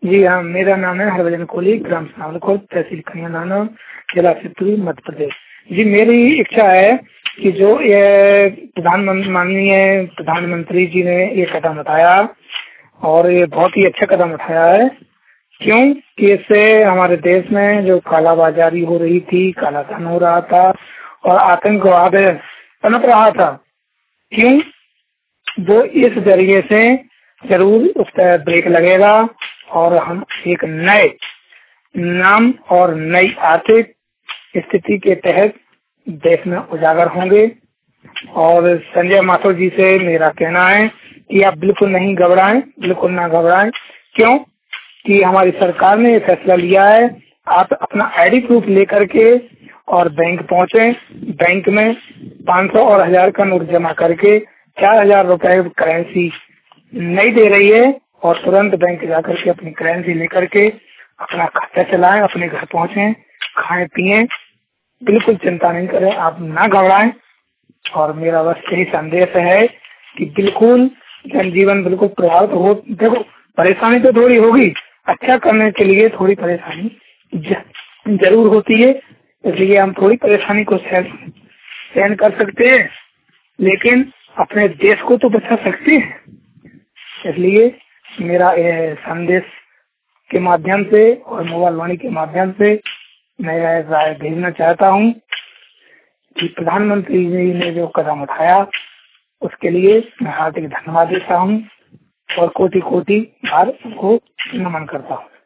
जी हाँ, मेरा नाम है हरभजन कोहली, ग्राम सावलखोर, तहसील कन्यादाना, जिला शिवपुरी, मध्य प्रदेश। जी, मेरी इच्छा है कि जो ये माननीय प्रधानमंत्री जी ने ये कदम उठाया और ये बहुत ही अच्छा कदम उठाया है। क्यों कि इससे हमारे देश में जो कालाबाजारी हो रही थी, कालाधन हो रहा था और आतंकवाद पनप रहा था, क्यों वो इस जरिए से जरूर उस पर ब्रेक लगेगा और हम एक नए नाम और नई आर्थिक स्थिति के तहत देश में उजागर होंगे। और संजय माथुर जी से मेरा कहना है कि आप बिल्कुल नहीं घबराएं, बिल्कुल ना घबराएं। क्यों कि हमारी सरकार ने ये फैसला लिया है, आप अपना आईडी प्रूफ लेकर के और बैंक पहुंचे। बैंक में 500 और 1000 का नोट जमा करके 4000 रुपए करेंसी नहीं दे रही है और तुरंत बैंक जाकर के अपनी करेंसी लेकर के अपना खाता चलाएं, अपने घर पहुंचे, खाएं पिए, बिल्कुल चिंता नहीं करें, आप ना घबराएं। और मेरा बस यही संदेश है कि बिल्कुल जनजीवन बिल्कुल प्रभावित हो। देखो, परेशानी तो थोड़ी होगी, अच्छा करने के लिए थोड़ी परेशानी जरूर होती है, इसलिए हम थोड़ी परेशानी को सहन कर सकते हैं, लेकिन अपने देश को तो बचा सकते हैं। इसलिए मेरा संदेश के माध्यम से और मोबाइल वाणी के माध्यम से मैं राय भेजना चाहता हूँ कि प्रधानमंत्री जी ने जो कदम उठाया उसके लिए मैं हार्दिक धन्यवाद देता हूँ और कोटि कोटि बार उनको नमन करता हूँ।